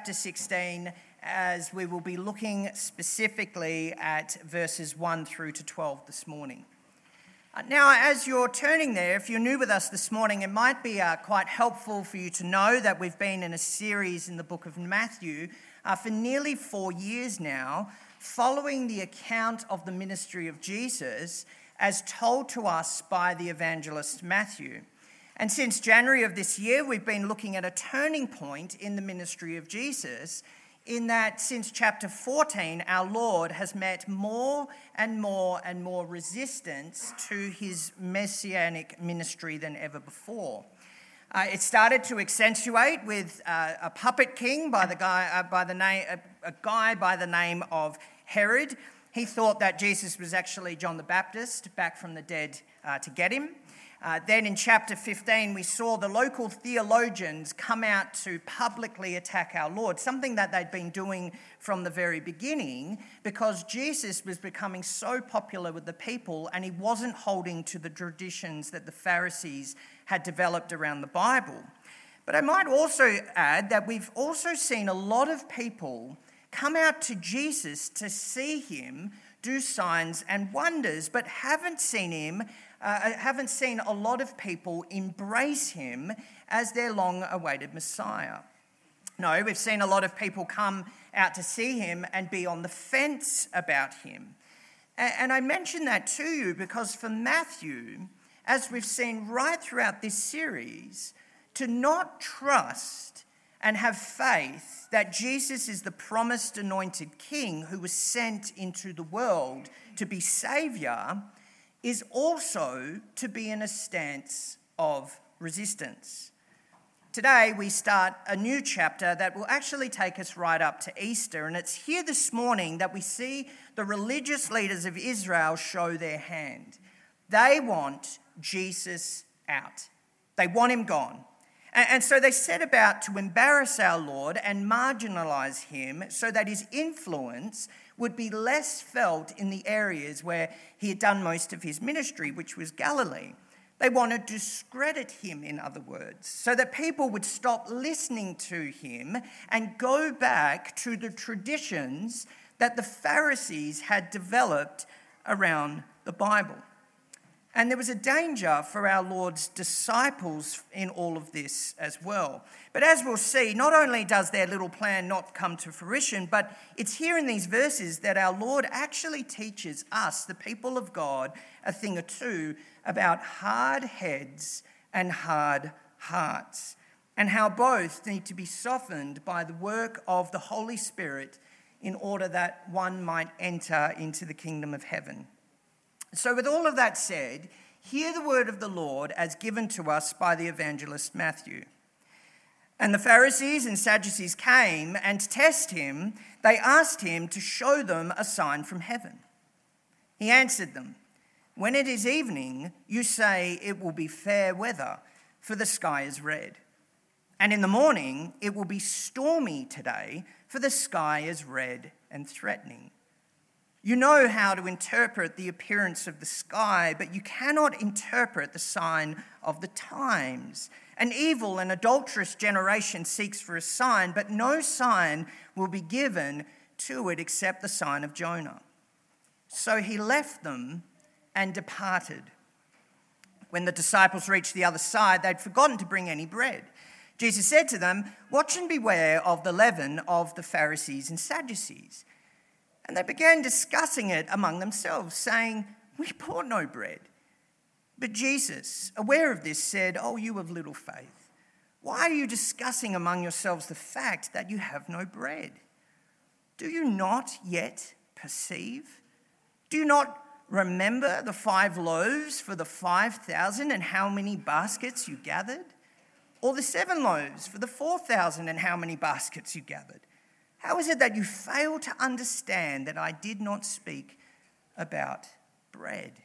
chapter 16, as we will be looking specifically at verses 1 through to 12 this morning. Now, as you're turning there, if you're new with us this morning, it might be quite helpful for you to know that we've been in a series in the book of Matthew for nearly 4 years now, following the account of the ministry of Jesus as told to us by the evangelist Matthew. And since January of this year, we've been looking at a turning point in the ministry of Jesus, in that since chapter 14, our Lord has met more and more and more resistance to his messianic ministry than ever before. It started to accentuate with a puppet king a guy by the name of Herod. He thought that Jesus was actually John the Baptist back from the dead to get him. Then in chapter 15, we saw the local theologians come out to publicly attack our Lord, something that they'd been doing from the very beginning, because Jesus was becoming so popular with the people and he wasn't holding to the traditions that the Pharisees had developed around the Bible. But I might also add that we've also seen a lot of people come out to Jesus to see him do signs and wonders, but haven't seen a lot of people embrace him as their long-awaited Messiah. No, we've seen a lot of people come out to see him and be on the fence about him. And I mention that to you because for Matthew, as we've seen right throughout this series, to not trust and have faith that Jesus is the promised anointed king who was sent into the world to be saviour is also to be in a stance of resistance. Today we start a new chapter that will actually take us right up to Easter, and it's here this morning that we see the religious leaders of Israel show their hand. They want Jesus out. They want him gone. And so they set about to embarrass our Lord and marginalise him so that his influence would be less felt in the areas where he had done most of his ministry, which was Galilee. They wanted to discredit him, in other words, so that people would stop listening to him and go back to the traditions that the Pharisees had developed around the Bible. And there was a danger for our Lord's disciples in all of this as well. But as we'll see, not only does their little plan not come to fruition, but it's here in these verses that our Lord actually teaches us, the people of God, a thing or two about hard heads and hard hearts, and how both need to be softened by the work of the Holy Spirit in order that one might enter into the kingdom of heaven. So with all of that said, hear the word of the Lord as given to us by the evangelist Matthew. And the Pharisees and Sadducees came, and to test him, they asked him to show them a sign from heaven. He answered them, "When it is evening, you say it will be fair weather, for the sky is red. And in the morning, it will be stormy today, for the sky is red and threatening. You know how to interpret the appearance of the sky, but you cannot interpret the sign of the times. An evil and adulterous generation seeks for a sign, but no sign will be given to it except the sign of Jonah." So he left them and departed. When the disciples reached the other side, they'd forgotten to bring any bread. Jesus said to them, "Watch and beware of the leaven of the Pharisees and Sadducees." And they began discussing it among themselves, saying, "We brought no bread." But Jesus, aware of this, said, "Oh, you of little faith, why are you discussing among yourselves the fact that you have no bread? Do you not yet perceive? Do you not remember the 5 loaves for the 5,000 and how many baskets you gathered? Or the 7 loaves for the 4,000 and how many baskets you gathered? How is it that you fail to understand that I did not speak about bread?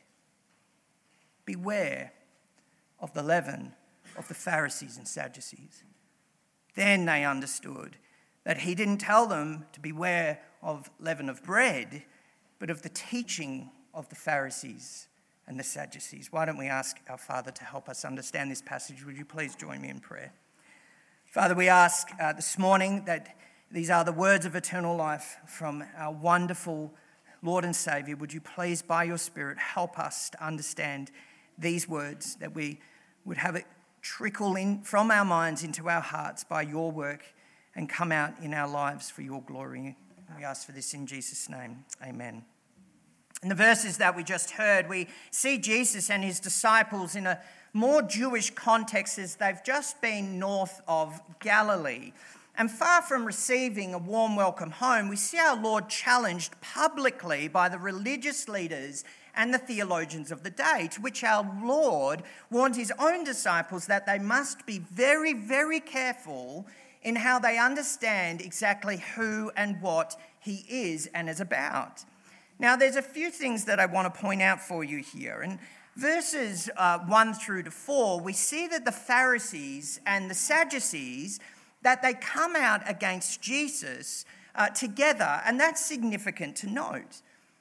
Beware of the leaven of the Pharisees and Sadducees." Then they understood that he didn't tell them to beware of leaven of bread, but of the teaching of the Pharisees and the Sadducees. Why don't we ask our Father to help us understand this passage? Would you please join me in prayer? Father, we ask this morning that These are the words of eternal life from our wonderful Lord and Saviour. Would you please, by your Spirit, help us to understand these words, that we would have it trickle in from our minds into our hearts by your work and come out in our lives for your glory. We ask for this in Jesus' name. Amen. In the verses that we just heard, we see Jesus and his disciples in a more Jewish context as they've just been north of Galilee. And far from receiving a warm welcome home, we see our Lord challenged publicly by the religious leaders and the theologians of the day, to which our Lord warned his own disciples that they must be very, very careful in how they understand exactly who and what he is and is about. Now, there's a few things that I want to point out for you here. In verses 1 through to 4, we see that the Pharisees and the Sadducees, that they come out against Jesus together, and that's significant to note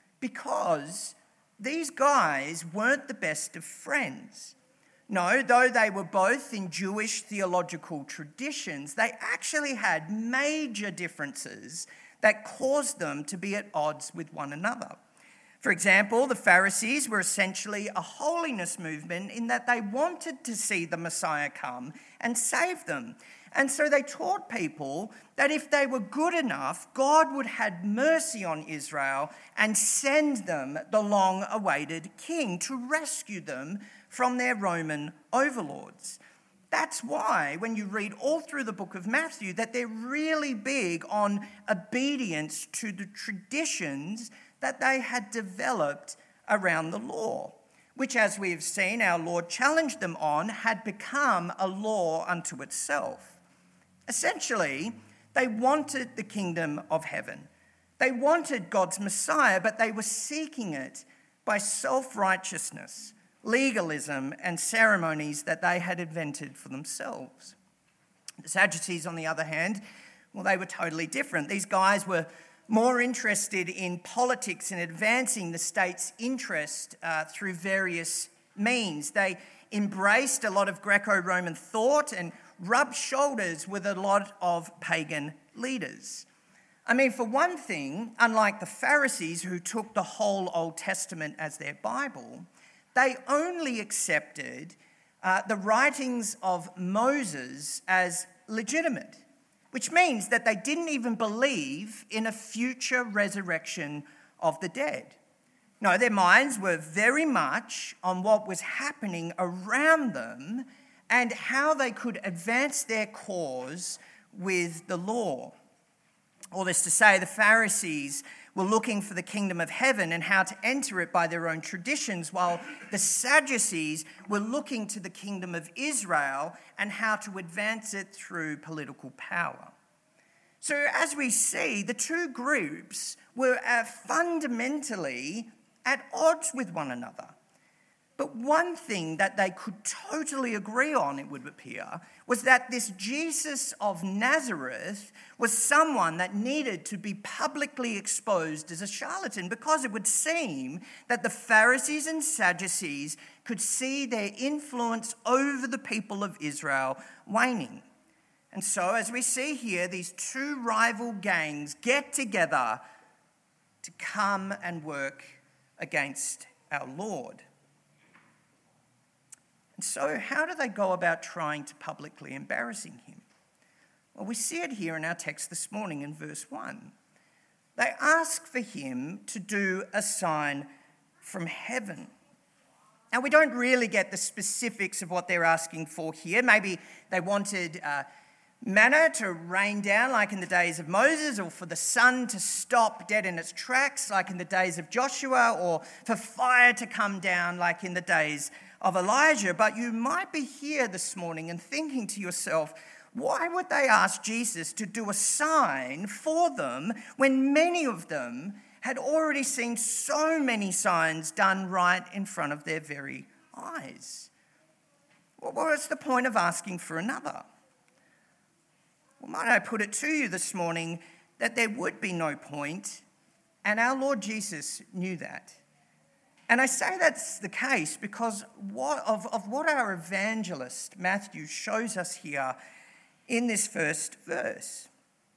because these guys weren't the best of friends. No, though they were both in Jewish theological traditions, they actually had major differences that caused them to be at odds with one another. For example, the Pharisees were essentially a holiness movement in that they wanted to see the Messiah come and save them. And so they taught people that if they were good enough, God would have mercy on Israel and send them the long-awaited king to rescue them from their Roman overlords. That's why when you read all through the book of Matthew that they're really big on obedience to the traditions that they had developed around the law, which, as we've seen, our Lord challenged them on, had become a law unto itself. Essentially, they wanted the kingdom of heaven. They wanted God's Messiah, but they were seeking it by self-righteousness, legalism, and ceremonies that they had invented for themselves. The Sadducees, on the other hand, well, they were totally different. These guys were more interested in politics and advancing the state's interest through various means. They embraced a lot of Greco-Roman thought and rubbed shoulders with a lot of pagan leaders. I mean, for one thing, unlike the Pharisees who took the whole Old Testament as their Bible, they only accepted the writings of Moses as legitimate, which means that they didn't even believe in a future resurrection of the dead. No, their minds were very much on what was happening around them and how they could advance their cause with the law. All this to say, the Pharisees were looking for the kingdom of heaven and how to enter it by their own traditions, while the Sadducees were looking to the kingdom of Israel and how to advance it through political power. So as we see, the two groups were fundamentally at odds with one another. But one thing that they could totally agree on, it would appear, was that this Jesus of Nazareth was someone that needed to be publicly exposed as a charlatan, because it would seem that the Pharisees and Sadducees could see their influence over the people of Israel waning. And so, as we see here, these two rival gangs get together to come and work against our Lord. And so how do they go about trying to publicly embarrassing him? Well, we see it here in our text this morning in verse 1. They ask for him to do a sign from heaven. Now, we don't really get the specifics of what they're asking for here. Maybe they wanted manna to rain down like in the days of Moses, or for the sun to stop dead in its tracks like in the days of Joshua, or for fire to come down like in the days of Elijah. But you might be here this morning and thinking to yourself, why would they ask Jesus to do a sign for them when many of them had already seen so many signs done right in front of their very eyes? Well, what's the point of asking for another? Well, might I put it to you this morning that there would be no point, and our Lord Jesus knew that. And I say that's the case because of what our evangelist Matthew shows us here in this first verse.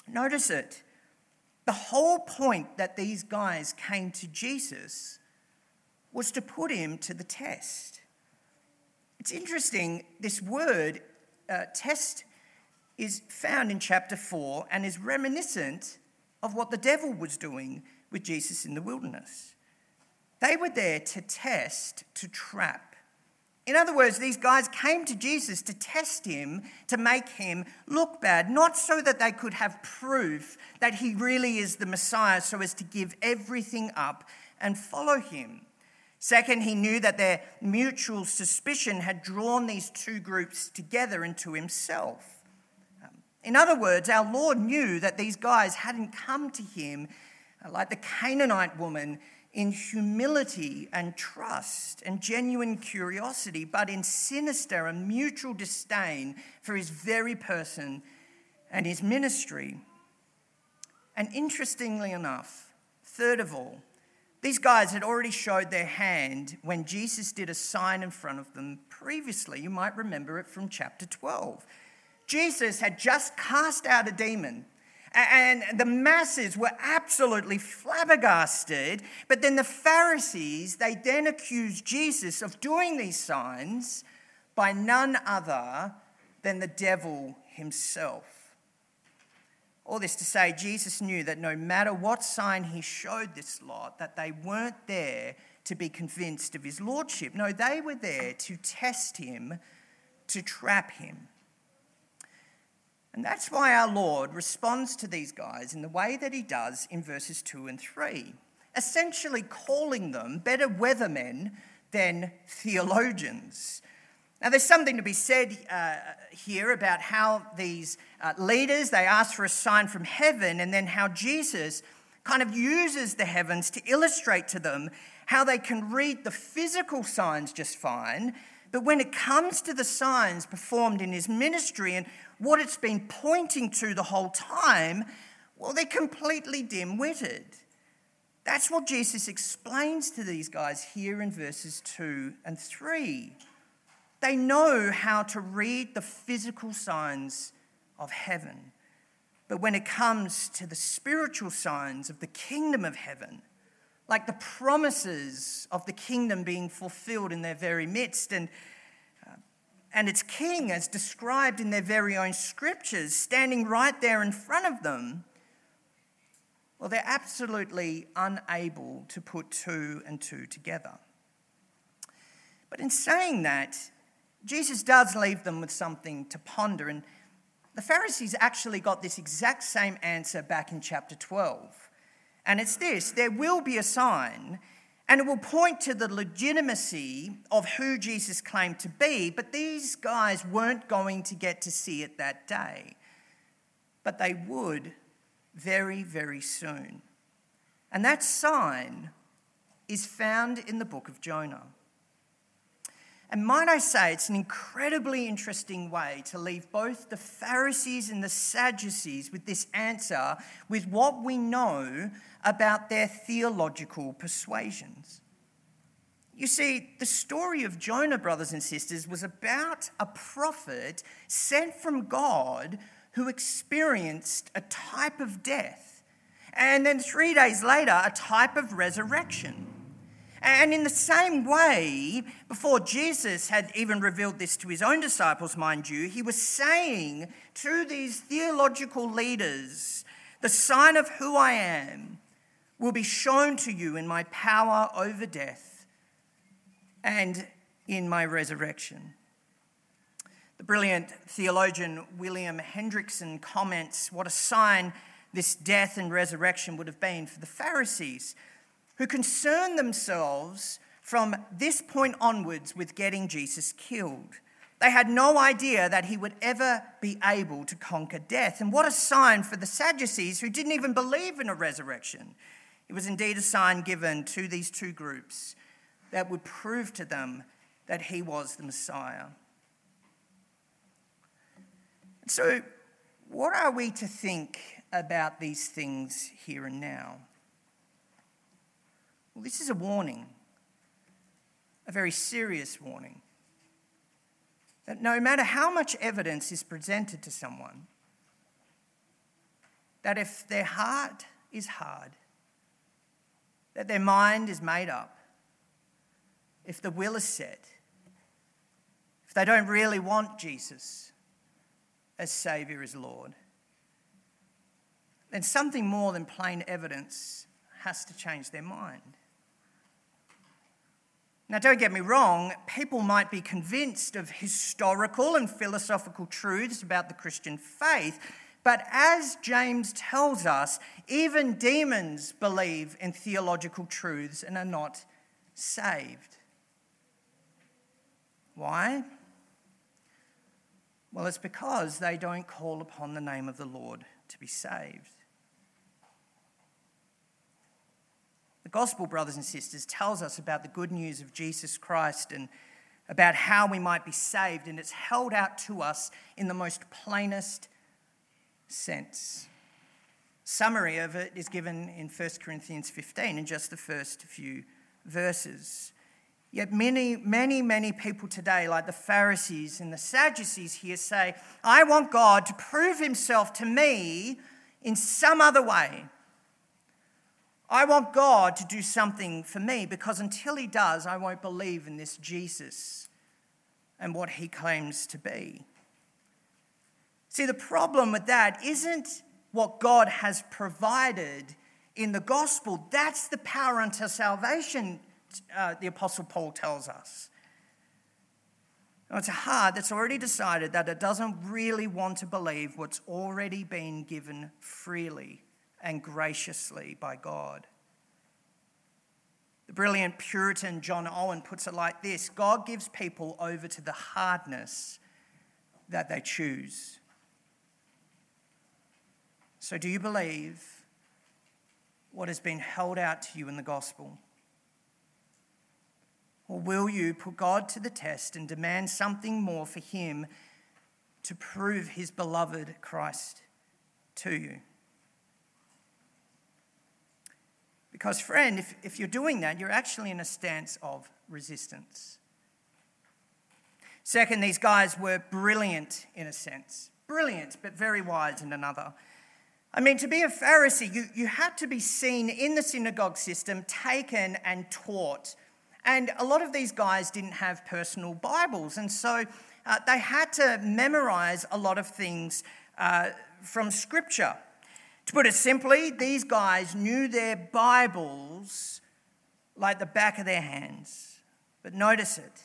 Notice it. The whole point that these guys came to Jesus was to put him to the test. It's interesting, this word, test, is found in chapter 4 and is reminiscent of what the devil was doing with Jesus in the wilderness. They were there to test, to trap. In other words, these guys came to Jesus to test him, to make him look bad, not so that they could have proof that he really is the Messiah, so as to give everything up and follow him. Second, he knew that their mutual suspicion had drawn these two groups together into himself. In other words, our Lord knew that these guys hadn't come to him like the Canaanite woman in humility and trust and genuine curiosity, but in sinister and mutual disdain for his very person and his ministry. And interestingly enough, third of all, these guys had already showed their hand when Jesus did a sign in front of them previously. You might remember it from chapter 12. Jesus had just cast out a demon, and the masses were absolutely flabbergasted. But then the Pharisees, they then accused Jesus of doing these signs by none other than the devil himself. All this to say, Jesus knew that no matter what sign he showed this lot, that they weren't there to be convinced of his lordship. No, they were there to test him, to trap him. And that's why our Lord responds to these guys in the way that he does in verses 2 and 3, essentially calling them better weathermen than theologians. Now, there's something to be said here about how these leaders, they ask for a sign from heaven, and then how Jesus kind of uses the heavens to illustrate to them how they can read the physical signs just fine, but when it comes to the signs performed in his ministry and what it's been pointing to the whole time, well, they're completely dim-witted. That's what Jesus explains to these guys here in verses 2 and 3. They know how to read the physical signs of heaven. But when it comes to the spiritual signs of the kingdom of heaven, like the promises of the kingdom being fulfilled in their very midst, and its king as described in their very own scriptures, standing right there in front of them, well, they're absolutely unable to put two and two together. But in saying that, Jesus does leave them with something to ponder, and the Pharisees actually got this exact same answer back in chapter 12. And it's this: there will be a sign, and it will point to the legitimacy of who Jesus claimed to be, but these guys weren't going to get to see it that day. But they would very, very soon. And that sign is found in the book of Jonah. And might I say, it's an incredibly interesting way to leave both the Pharisees and the Sadducees with this answer, with what we know about their theological persuasions. You see, the story of Jonah, brothers and sisters, was about a prophet sent from God who experienced a type of death, and then 3 days later, a type of resurrection. And in the same way, before Jesus had even revealed this to his own disciples, mind you, he was saying to these theological leaders, the sign of who I am will be shown to you in my power over death and in my resurrection. The brilliant theologian William Hendrickson comments what a sign this death and resurrection would have been for the Pharisees, who concerned themselves from this point onwards with getting Jesus killed. They had no idea that he would ever be able to conquer death. And what a sign for the Sadducees, who didn't even believe in a resurrection. It was indeed a sign given to these two groups that would prove to them that he was the Messiah. So, what are we to think about these things here and now? Well, this is a warning, a very serious warning, that no matter how much evidence is presented to someone, that if their heart is hard, that their mind is made up, if the will is set, if they don't really want Jesus as Saviour, as Lord, then something more than plain evidence has to change their mind. Now, don't get me wrong, people might be convinced of historical and philosophical truths about the Christian faith, but as James tells us, even demons believe in theological truths and are not saved. Why? Well, it's because they don't call upon the name of the Lord to be saved. The gospel, brothers and sisters, tells us about the good news of Jesus Christ and about how we might be saved, and it's held out to us in the most plainest sense. Summary of it is given in 1 Corinthians 15 in just the first few verses. Yet many people today, like the Pharisees and the Sadducees here, say, I want God to prove himself to me in some other way. I want God to do something for me, because until he does, I won't believe in this Jesus and what he claims to be. See, the problem with that isn't what God has provided in the gospel. That's the power unto salvation, the Apostle Paul tells us. Now, it's a heart that's already decided that it doesn't really want to believe what's already been given freely and graciously by God. The brilliant Puritan John Owen puts it like this: God gives people over to the hardness that they choose. So do you believe what has been held out to you in the gospel? Or will you put God to the test and demand something more for him to prove his beloved Christ to you? Because, friend, if you're doing that, you're actually in a stance of resistance. Second, these guys were brilliant in a sense. Brilliant, but very wise in another. I mean, to be a Pharisee, you had to be seen in the synagogue system, taken and taught. And a lot of these guys didn't have personal Bibles, and so they had to memorize a lot of things from Scripture. To put it simply, these guys knew their Bibles like the back of their hands. But notice it.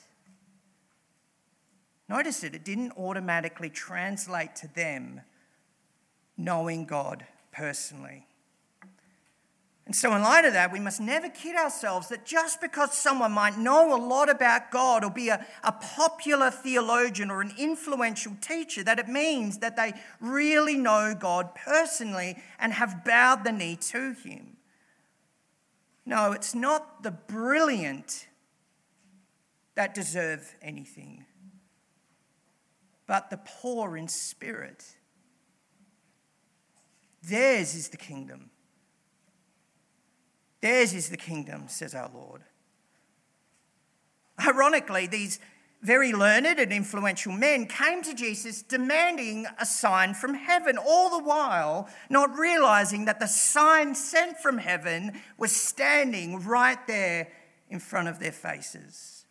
It didn't automatically translate to them knowing God personally. And so in light of that, we must never kid ourselves that just because someone might know a lot about God or be a popular theologian or an influential teacher, that it means that they really know God personally and have bowed the knee to him. No, it's not the brilliant that deserve anything, but the poor in spirit. Theirs is the kingdom. Theirs is the kingdom, says our Lord. Ironically, these very learned and influential men came to Jesus demanding a sign from heaven, all the while not realizing that the sign sent from heaven was standing right there in front of their faces.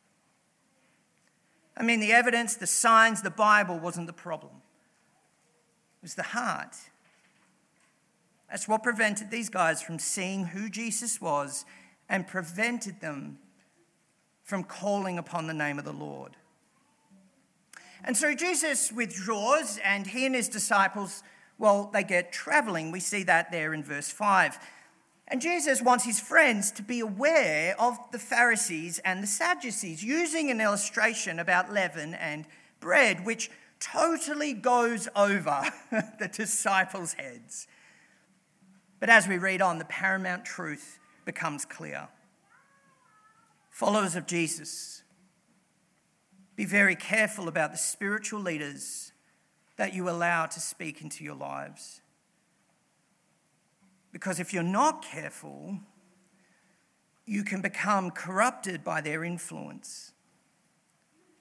I mean, the evidence, the signs, the Bible wasn't the problem. It was the heart. That's what prevented these guys from seeing who Jesus was and prevented them from calling upon the name of the Lord. And so Jesus withdraws, and he and his disciples, well, they get traveling. We see that there in verse 5. And Jesus wants his friends to be aware of the Pharisees and the Sadducees, using an illustration about leaven and bread, which totally goes over the disciples' heads. But as we read on, the paramount truth becomes clear. Followers of Jesus, be very careful about the spiritual leaders that you allow to speak into your lives. Because if you're not careful, you can become corrupted by their influence.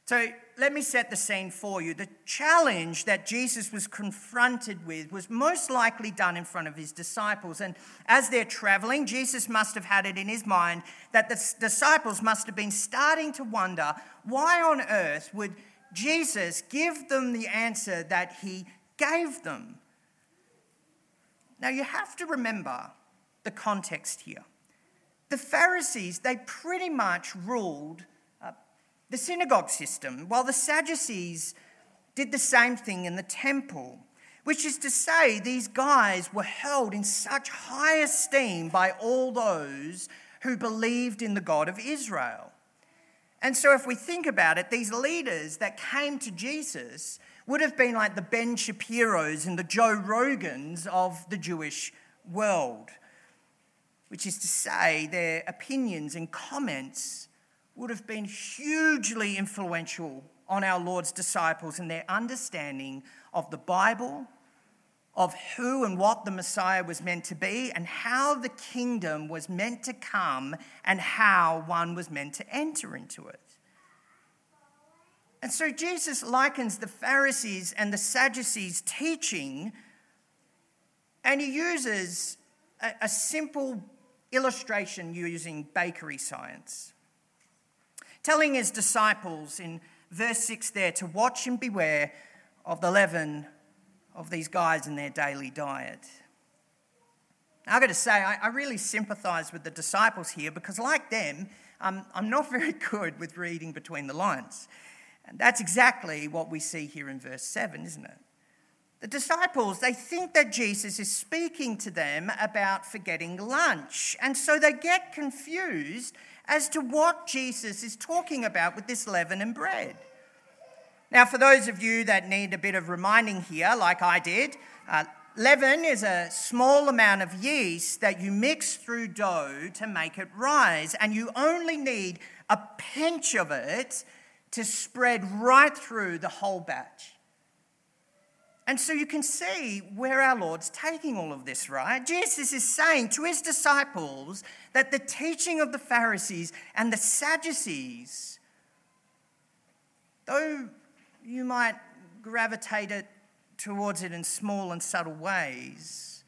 So let me set the scene for you. The challenge that Jesus was confronted with was most likely done in front of his disciples. And as they're traveling, Jesus must have had it in his mind that the disciples must have been starting to wonder, why on earth would Jesus give them the answer that he gave them? Now you have to remember the context here. The Pharisees, they pretty much ruled the synagogue system, while the Sadducees did the same thing in the temple, which is to say these guys were held in such high esteem by all those who believed in the God of Israel. And so if we think about it, these leaders that came to Jesus would have been like the Ben Shapiros and the Joe Rogans of the Jewish world, which is to say their opinions and comments would have been hugely influential on our Lord's disciples in their understanding of the Bible, of who and what the Messiah was meant to be, and how the kingdom was meant to come and how one was meant to enter into it. And so Jesus likens the Pharisees and the Sadducees' teaching, and he uses a simple illustration using bakery science, telling his disciples in verse 6 there to watch and beware of the leaven of these guys in their daily diet. Now, I've got to say, I really sympathise with the disciples here because, like them, I'm not very good with reading between the lines. And that's exactly what we see here in verse 7, isn't it? The disciples, they think that Jesus is speaking to them about forgetting lunch, and so they get confused as to what Jesus is talking about with this leaven and bread. Now, for those of you that need a bit of reminding here, like I did, leaven is a small amount of yeast that you mix through dough to make it rise, and you only need a pinch of it to spread right through the whole batch. And so you can see where our Lord's taking all of this, right? Jesus is saying to his disciples that the teaching of the Pharisees and the Sadducees, though you might gravitate towards it in small and subtle ways,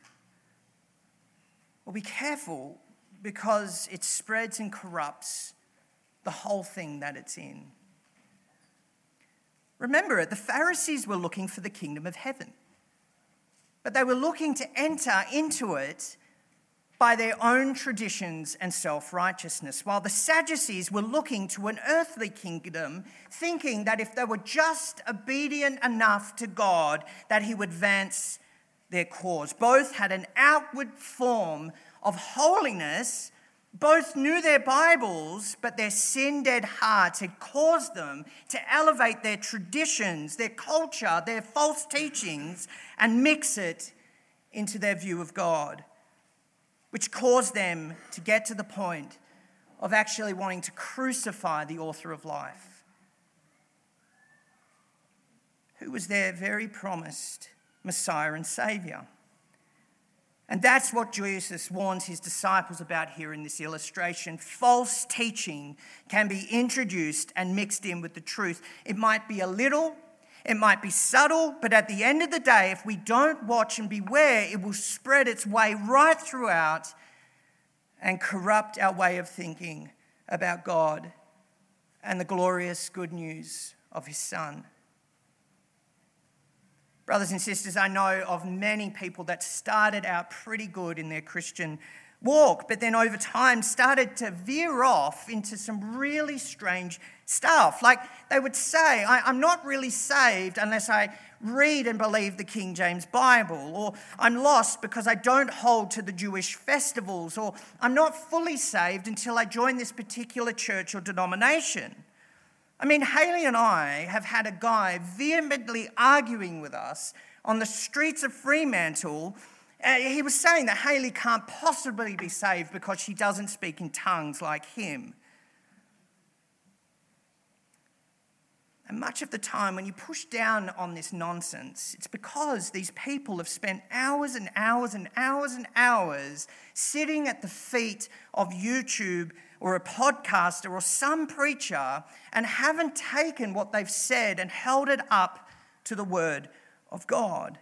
well, be careful because it spreads and corrupts the whole thing that it's in. Remember, the Pharisees were looking for the kingdom of heaven, but they were looking to enter into it by their own traditions and self-righteousness, while the Sadducees were looking to an earthly kingdom, thinking that if they were just obedient enough to God, that he would advance their cause. Both had an outward form of holiness. Both knew their Bibles, but their sin-dead hearts had caused them to elevate their traditions, their culture, their false teachings, and mix it into their view of God, which caused them to get to the point of actually wanting to crucify the author of life, who was their very promised Messiah and Saviour. And that's what Jesus warns his disciples about here in this illustration. False teaching can be introduced and mixed in with the truth. It might be a little, it might be subtle, but at the end of the day, if we don't watch and beware, it will spread its way right throughout and corrupt our way of thinking about God and the glorious good news of his Son. Brothers and sisters, I know of many people that started out pretty good in their Christian walk, but then over time started to veer off into some really strange stuff. Like they would say, I'm not really saved unless I read and believe the King James Bible, or I'm lost because I don't hold to the Jewish festivals, or I'm not fully saved until I join this particular church or denomination. I mean, Haley and I have had a guy vehemently arguing with us on the streets of Fremantle. He was saying that Haley can't possibly be saved because she doesn't speak in tongues like him. And much of the time when you push down on this nonsense, it's because these people have spent hours and hours and hours and hours sitting at the feet of YouTube or a podcaster or some preacher and haven't taken what they've said and held it up to the word of God.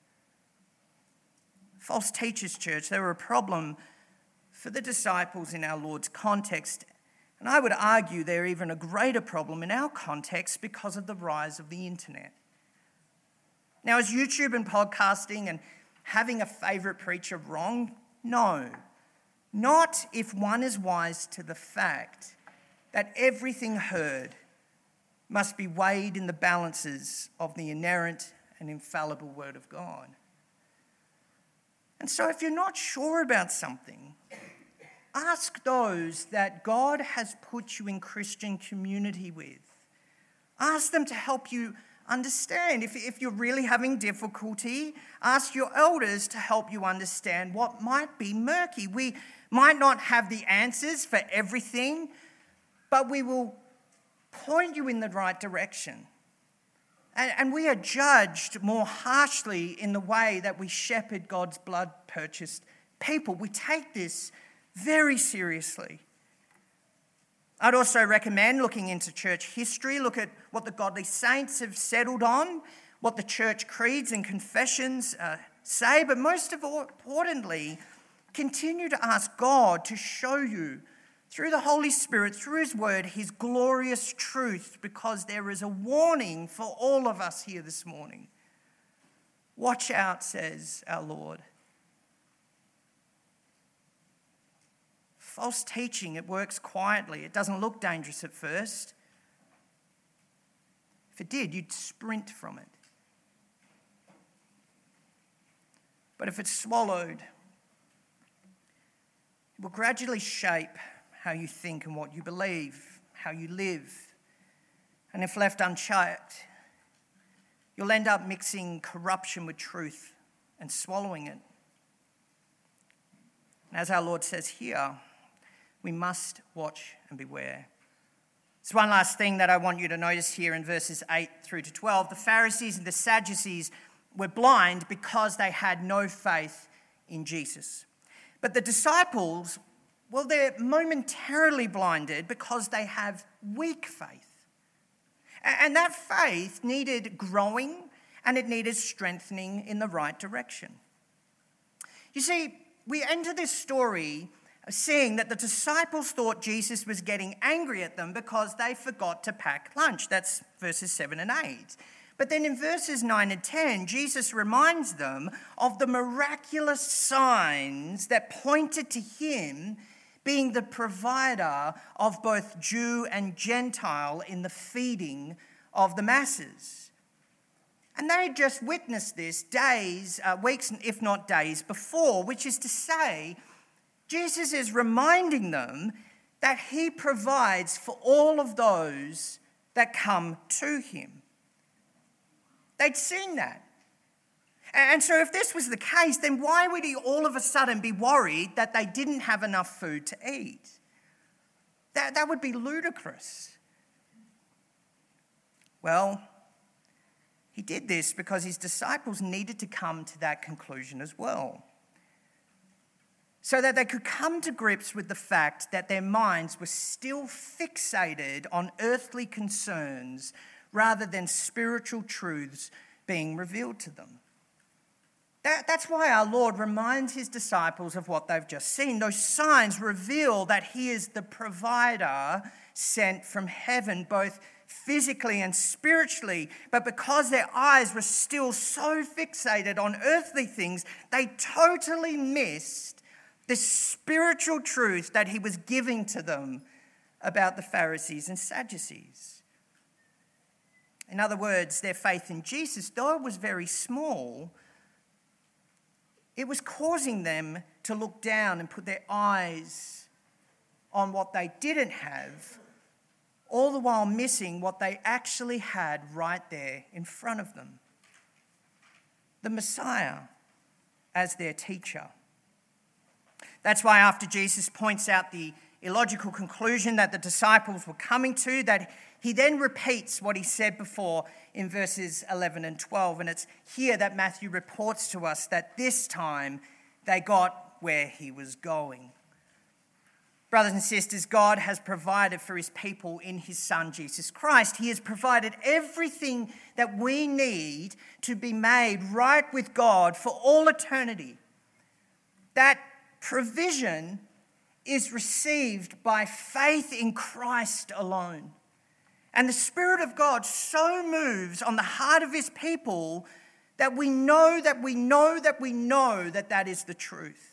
False teachers, church, they were a problem for the disciples in our Lord's context. And I would argue they're even a greater problem in our context because of the rise of the internet. Now, is YouTube and podcasting and having a favourite preacher wrong? No. Not if one is wise to the fact that everything heard must be weighed in the balances of the inerrant and infallible Word of God. And so if you're not sure about something, ask those that God has put you in Christian community with. Ask them to help you understand. If you're really having difficulty, ask your elders to help you understand what might be murky. We might not have the answers for everything, but we will point you in the right direction. And we are judged more harshly in the way that we shepherd God's blood-purchased people. We take this very seriously. I'd also recommend looking into church history, look at what the godly saints have settled on, what the church creeds and confessions say, but most importantly, continue to ask God to show you through the Holy Spirit, through His Word, His glorious truth, because there is a warning for all of us here this morning. Watch out, says our Lord. False teaching, it works quietly. It doesn't look dangerous at first. If it did, you'd sprint from it. But if it's swallowed, it will gradually shape how you think and what you believe, how you live. And if left unchecked, you'll end up mixing corruption with truth and swallowing it. And as our Lord says here, we must watch and beware. There's one last thing that I want you to notice here in verses 8 through to 12. The Pharisees and the Sadducees were blind because they had no faith in Jesus. But the disciples, well, they're momentarily blinded because they have weak faith. And that faith needed growing and it needed strengthening in the right direction. You see, we enter this story seeing that the disciples thought Jesus was getting angry at them because they forgot to pack lunch. That's verses 7 and 8. But then in verses 9 and 10, Jesus reminds them of the miraculous signs that pointed to him being the provider of both Jew and Gentile in the feeding of the masses. And they had just witnessed this weeks, if not days before, which is to say, Jesus is reminding them that he provides for all of those that come to him. They'd seen that. And so if this was the case, then why would he all of a sudden be worried that they didn't have enough food to eat? That would be ludicrous. Well, he did this because his disciples needed to come to that conclusion as well, so that they could come to grips with the fact that their minds were still fixated on earthly concerns rather than spiritual truths being revealed to them. That's why our Lord reminds his disciples of what they've just seen. Those signs reveal that he is the provider sent from heaven, both physically and spiritually. But because their eyes were still so fixated on earthly things, they totally missed the spiritual truth that he was giving to them about the Pharisees and Sadducees. In other words, their faith in Jesus, though it was very small, it was causing them to look down and put their eyes on what they didn't have, all the while missing what they actually had right there in front of them. The Messiah as their teacher. That's why after Jesus points out the illogical conclusion that the disciples were coming to, that he then repeats what he said before in verses 11 and 12. And it's here that Matthew reports to us that this time they got where he was going. Brothers and sisters, God has provided for his people in his Son, Jesus Christ. He has provided everything that we need to be made right with God for all eternity. That provision is received by faith in Christ alone. And the Spirit of God so moves on the heart of his people that we know that that is the truth.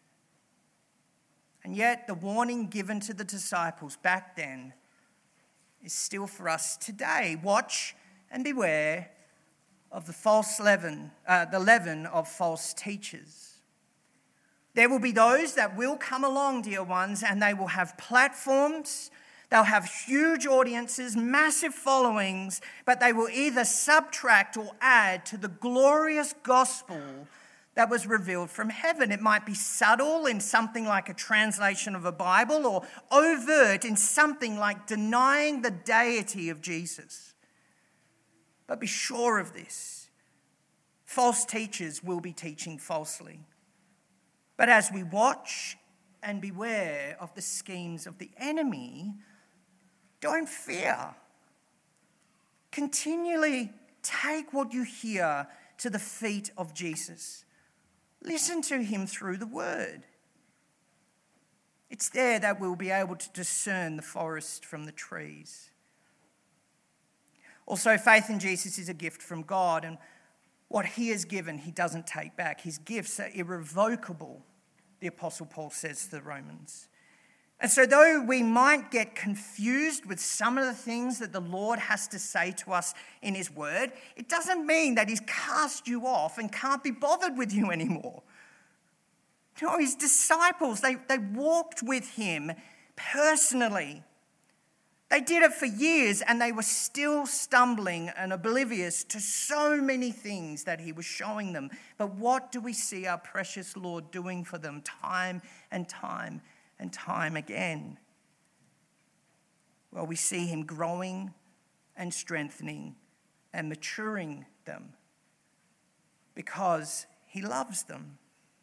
And yet the warning given to the disciples back then is still for us today. Watch and beware of the leaven of false teachers. There will be those that will come along, dear ones, and they will have platforms, they'll have huge audiences, massive followings, but they will either subtract or add to the glorious gospel that was revealed from heaven. It might be subtle in something like a translation of a Bible, or overt in something like denying the deity of Jesus. But be sure of this: false teachers will be teaching falsely. But as we watch and beware of the schemes of the enemy, don't fear. Continually take what you hear to the feet of Jesus. Listen to him through the word. It's there that we'll be able to discern the forest from the trees. Also, faith in Jesus is a gift from God, and what he has given, he doesn't take back. His gifts are irrevocable, the Apostle Paul says to the Romans. And so though we might get confused with some of the things that the Lord has to say to us in his word, it doesn't mean that he's cast you off and can't be bothered with you anymore. You know, his disciples, they walked with him personally. They did it for years, and they were still stumbling and oblivious to so many things that he was showing them. But what do we see our precious Lord doing for them time and time and time again? Well, we see him growing and strengthening and maturing them because he loves them.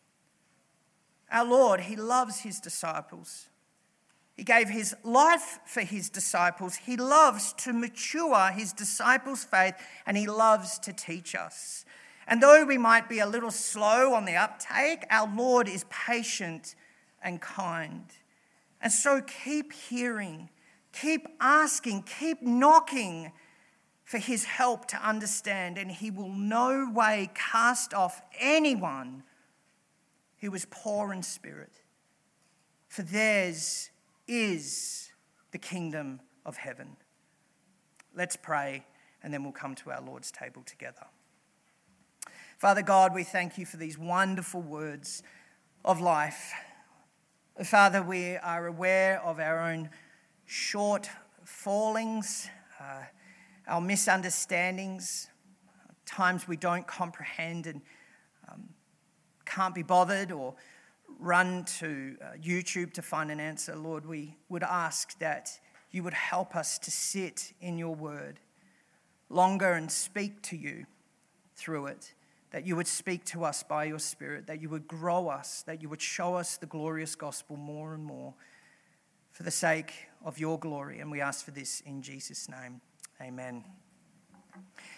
Our Lord, he loves his disciples. He gave his life for his disciples. He loves to mature his disciples' faith, and he loves to teach us. And though we might be a little slow on the uptake, our Lord is patient and kind. And so keep hearing, keep asking, keep knocking for his help to understand, and he will no way cast off anyone who is poor in spirit, for theirs is the kingdom of heaven. Let's pray, and then we'll come to our Lord's table together. Father God, we thank you for these wonderful words of life. Father, we are aware of our own short fallings, our misunderstandings, times we don't comprehend and can't be bothered or run to YouTube to find an answer. Lord, we would ask that you would help us to sit in your word longer and speak to you through it, that you would speak to us by your Spirit, that you would grow us, that you would show us the glorious gospel more and more for the sake of your glory. And we ask for this in Jesus' name. Amen.